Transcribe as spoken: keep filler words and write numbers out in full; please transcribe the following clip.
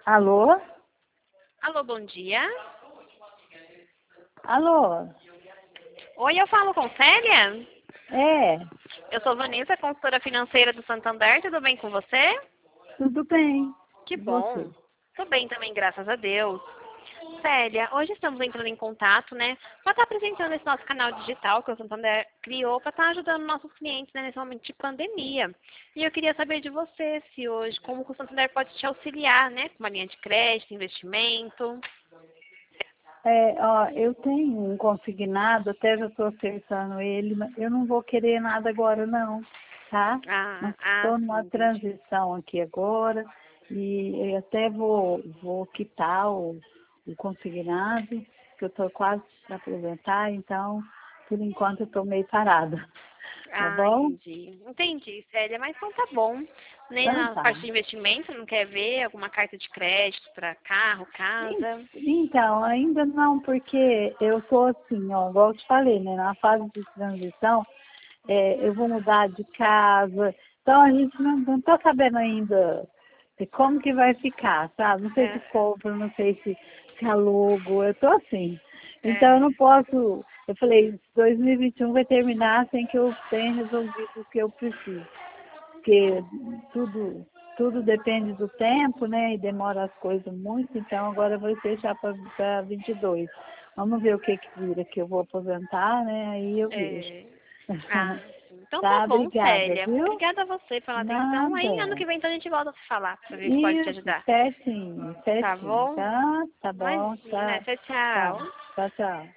Alô? Alô, bom dia. Alô? Oi, eu falo com Célia? É, Eu sou Vanessa, consultora financeira do Santander. Tudo bem com você? tudo bem. Que E bom. você? Tô bem também, graças a Deus. Célia, hoje estamos entrando em contato, né, para estar apresentando esse nosso canal digital que o Santander criou para estar ajudando nossos clientes, né, nesse momento de pandemia. E eu queria saber de você se hoje, como que o Santander pode te auxiliar, né, com uma linha de crédito, investimento. É, ó, eu tenho um consignado, até já estou acertando ele, mas eu não vou querer nada agora não, tá? Ah, Nós ah, estou sim, numa entendi. transição aqui agora e eu até vou, vou quitar o, o consignado, que eu estou quase para apresentar, então, por enquanto eu estou meio parada, tá Ah, bom? entendi. Entendi, Célia, mas então tá bom. Nem Então na parte tá. de investimento, não quer ver alguma carta de crédito para carro, casa? Então, ainda não, porque eu tô assim, ó, igual eu te falei, né, na fase de transição, é, eu vou mudar de casa, então a gente não, não tá sabendo ainda de como que vai ficar, sabe? Não sei se É, compro, não sei se, se alugo, eu tô assim. Então eu é, não posso, eu falei, dois mil e vinte e um vai terminar sem que eu tenha resolvido o que eu preciso porque tudo, tudo depende do tempo, né? E demora as coisas muito, então agora eu vou deixar para vinte e dois. Vamos ver o que que vira, que eu vou aposentar, né? Aí eu vejo. é. Ah, sim. Então tá Tá, bom, obrigada, Célia. viu? Obrigada a você pela atenção. Aí ano Nada. que vem então a gente volta a se falar para ver se pode te Isso, ajudar. certinho, Tá certinho, bom? tá? Tá bom, Imagina. tá, Tchau, tá, tchau. tchau, tchau.